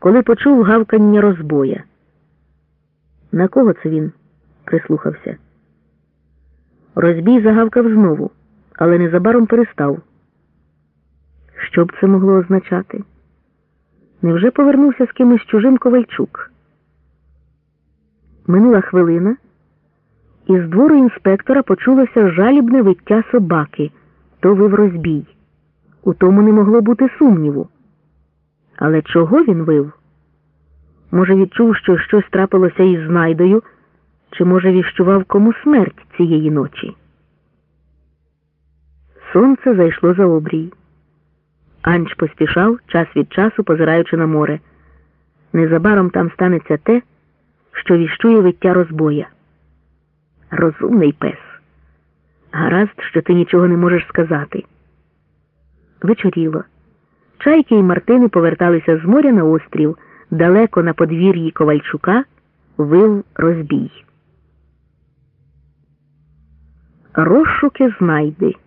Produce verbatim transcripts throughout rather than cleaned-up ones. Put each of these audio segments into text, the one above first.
коли почув гавкання розбоя. На кого це він? Прислухався. Розбій загавкав знову, але незабаром перестав. Що б це могло означати? Невже повернувся з кимось чужим Ковальчук? Минула хвилина, і з двору інспектора почулося жалібне виття собаки. То вив Розбій. У тому не могло бути сумніву. Але чого він вив? Може, відчув, що щось трапилося із знайдою, чи, може, віщував кому смерть цієї ночі? Сонце зайшло за обрій. Анч поспішав, час від часу позираючи на море. Незабаром там станеться те, що віщує виття розбоя. Розумний пес. Гаразд, що ти нічого не можеш сказати. Вечоріло. Чайки і мартини поверталися з моря на острів. Далеко на подвір'ї Ковальчука вив Розбій. Розшуки знайди.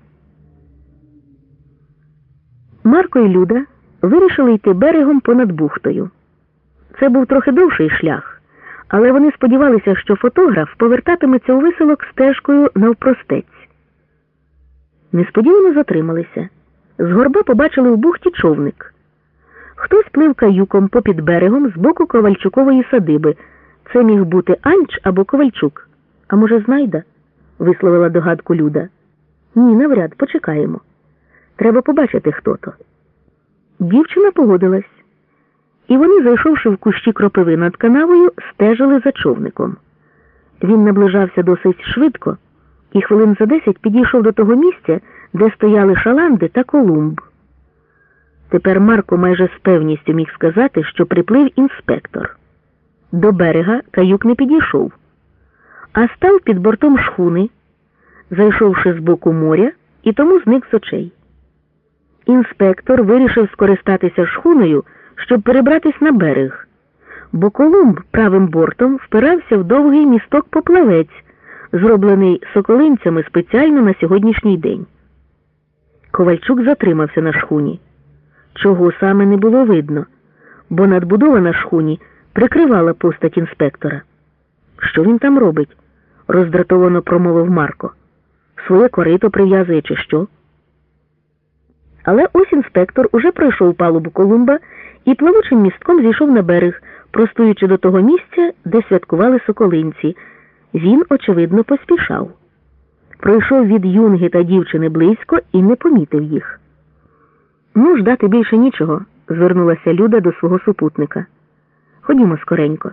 Марко і Люда вирішили йти берегом понад бухтою. Це був трохи довший шлях, але вони сподівалися, що фотограф повертатиметься у виселок стежкою навпростець. Несподівано затрималися. З горба побачили в бухті човник. Хтось плив каюком попід берегом з боку Ковальчукової садиби. Це міг бути Анч або Ковальчук. А може, знайда? Висловила догадку Люда. Ні, навряд, почекаємо. Треба побачити, хто то. Дівчина погодилась. І вони, зайшовши в кущі кропиви над канавою, стежили за човником. Він наближався досить швидко, і хвилин за десять підійшов до того місця, де стояли шаланди та Колумб. Тепер Марко майже з певністю міг сказати, що приплив інспектор. До берега каюк не підійшов, а став під бортом шхуни, зайшовши з боку моря, і тому зник з очей. Інспектор вирішив скористатися шхуною, щоб перебратись на берег, бо Колумб правим бортом впирався в довгий місток-поплавець, зроблений соколинцями спеціально на сьогоднішній день. Ковальчук затримався на шхуні. Чого саме не було видно, бо надбудова на шхуні прикривала постать інспектора. Що він там робить? Роздратовано промовив Марко. Своє корито прив'язує чи що? Але ось інспектор уже пройшов палубу Колумба і плавучим містком зійшов на берег, простуючи до того місця, де святкували соколинці. Він, очевидно, поспішав. Пройшов від юнги та дівчини близько і не помітив їх. «Ну, ждати більше нічого», – звернулася Люда до свого супутника. «Ходімо скоренько».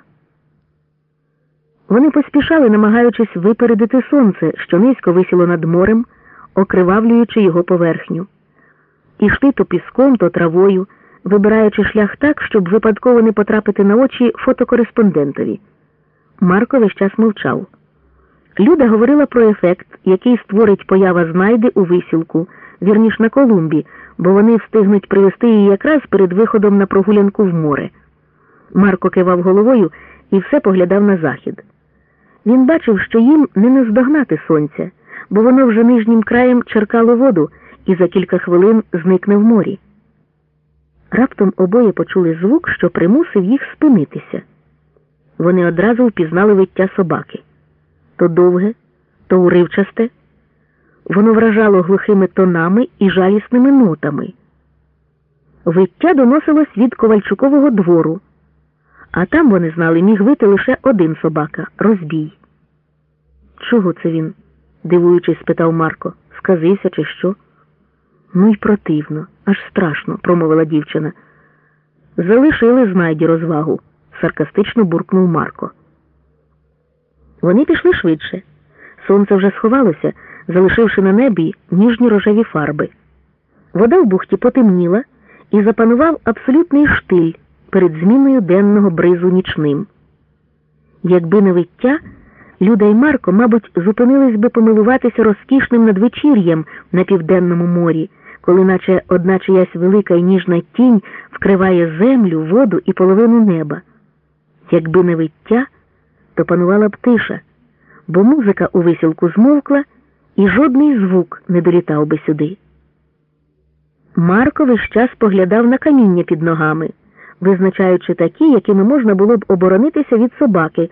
Вони поспішали, намагаючись випередити сонце, що низько висіло над морем, окривавлюючи його поверхню. Ішли то піском, то травою, вибираючи шлях так, щоб випадково не потрапити на очі фотокореспондентові. Марко весь час мовчав. Люда говорила про ефект, який створить поява знайди у висілку, вірніш на Колумбі, бо вони встигнуть привезти її якраз перед виходом на прогулянку в море. Марко кивав головою і все поглядав на захід. Він бачив, що їм не наздогнати сонця, бо воно вже нижнім краєм черкало воду і за кілька хвилин зникне в морі. Раптом обоє почули звук, що примусив їх спинитися. Вони одразу впізнали виття собаки. То довге, то уривчасте. Воно вражало глухими тонами і жалісними нотами. Виття доносилось від Ковальчукового двору, а там, вони знали, міг вити лише один собака – Розбій. «Чого це він?» – дивуючись, спитав Марко. «Сказився чи що?» «Ну й противно, аж страшно», – промовила дівчина. «Залишили знайді розвагу», – саркастично буркнув Марко. Вони пішли швидше. Сонце вже сховалося, залишивши на небі ніжні рожеві фарби. Вода в бухті потемніла, і запанував абсолютний штиль перед зміною денного бризу нічним. Якби не виття, Люда й Марко, мабуть, зупинились би помилуватися розкішним надвечір'ям на південному морі, коли наче одна чиясь велика і ніжна тінь вкриває землю, воду і половину неба. Якби не виття, то панувала б тиша, бо музика у висілку змовкла, і жодний звук не долітав би сюди. Марко весь час поглядав на каміння під ногами, визначаючи такі, якими можна було б оборонитися від собаки,